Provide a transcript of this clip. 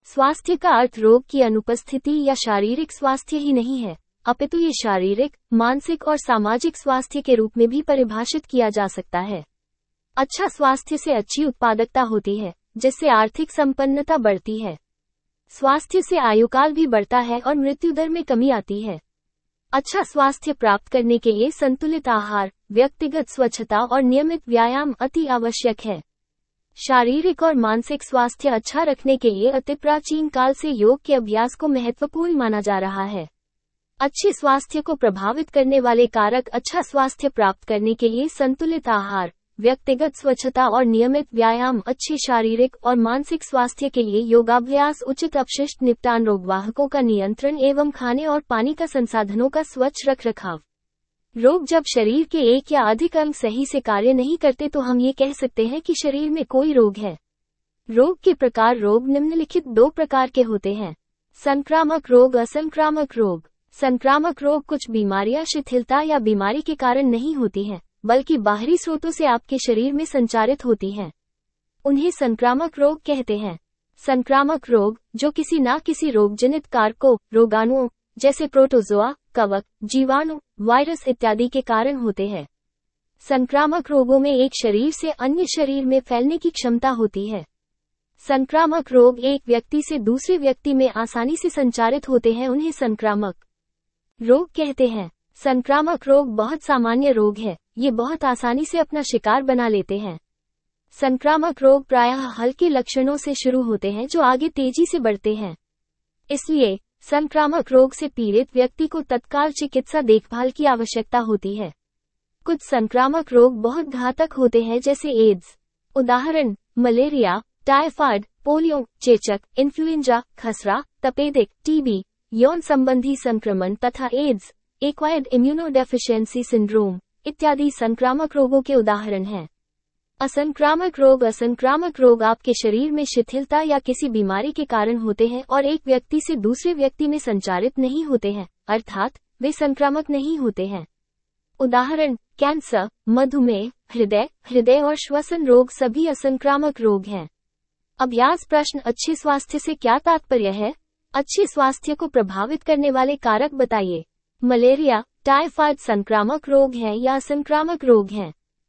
स्वास्थ्य का अर्थ रोग की अनुपस्थिति या शारीरिक स्वास्थ्य ही नहीं है, अपितु ये शारीरिक, मानसिक और सामाजिक स्वास्थ्य के रूप में भी परिभाषित किया जा सकता है। अच्छा स्वास्थ्य से अच्छी उत्पादकता होती है, जिससे आर्थिक संपन्नता बढ़ती है। स्वास्थ्य से आयुकाल भी बढ़ता है और मृत्यु दर में कमी आती है। अच्छा स्वास्थ्य प्राप्त करने के लिए संतुलित आहार, व्यक्तिगत स्वच्छता और नियमित व्यायाम अति आवश्यक है। शारीरिक और मानसिक स्वास्थ्य अच्छा रखने के लिए अति प्राचीन काल से योग के अभ्यास को महत्वपूर्ण माना जा रहा है। अच्छे स्वास्थ्य को प्रभावित करने वाले कारक अच्छा स्वास्थ्य प्राप्त करने के लिए संतुलित आहार, व्यक्तिगत स्वच्छता और नियमित व्यायाम, अच्छे शारीरिक और मानसिक स्वास्थ्य के लिए योगाभ्यास, उचित अपशिष्ट निपटान, रोगवाहकों का नियंत्रण एवं खाने और पानी का संसाधनों का स्वच्छ रखरखाव। रोग जब शरीर के एक या अधिक अंग सही से कार्य नहीं करते तो हम ये कह सकते हैं कि शरीर में कोई रोग है। रोग के प्रकार। रोग निम्नलिखित 2 प्रकार के होते हैं: संक्रामक रोग, असंक्रामक रोग। संक्रामक रोग कुछ बीमारियां शिथिलता या बीमारी के कारण नहीं होती हैं, बल्कि बाहरी स्रोतों से आपके शरीर में संचारित होती हैं। उन्हें संक्रामक रोग कहते हैं। संक्रामक रोग, जो किसी न किसी रोगजनित कारकों, रोगाणुओं जैसे प्रोटोजोआ, कवक, जीवाणु, वायरस इत्यादि के कारण होते हैं। संक्रामक रोगों में एक शरीर से अन्य शरीर में फैलने की क्षमता होती है। संक्रामक रोग एक व्यक्ति से दूसरे व्यक्ति में आसानी से संचारित होते हैं, उन्हें संक्रामक रोग कहते हैं। संक्रामक रोग बहुत सामान्य रोग है, ये बहुत आसानी से अपना शिकार बना लेते हैं। संक्रामक रोग प्रायः हल्के लक्षणों से शुरू होते हैं जो आगे तेजी से बढ़ते हैं। इसलिए संक्रामक रोग से पीड़ित व्यक्ति को तत्काल चिकित्सा देखभाल की आवश्यकता होती है। कुछ संक्रामक रोग बहुत घातक होते हैं, जैसे एड्स। उदाहरण: मलेरिया, टाइफाइड, पोलियो, चेचक, इन्फ्लुएंजा, खसरा, तपेदिक, टीबी, यौन संबंधी संक्रमण तथा एड्स, एक्वायर्ड इम्यूनोडेफिशिएंसी सिंड्रोम इत्यादि संक्रामक रोगों के उदाहरण हैं। असंक्रामक रोग। असंक्रामक रोग आपके शरीर में शिथिलता या किसी बीमारी के कारण होते हैं और एक व्यक्ति से दूसरे व्यक्ति में संचारित नहीं होते हैं, अर्थात वे संक्रामक नहीं होते हैं। उदाहरण: कैंसर, मधुमेह, हृदय और श्वसन रोग सभी असंक्रामक रोग हैं। अभ्यास प्रश्न: अच्छे स्वास्थ्य से क्या तात्पर्य है? अच्छे स्वास्थ्य को प्रभावित करने वाले कारक बताइए। मलेरिया, टाइफाइड संक्रामक रोग हैं या असंक्रामक रोग हैं?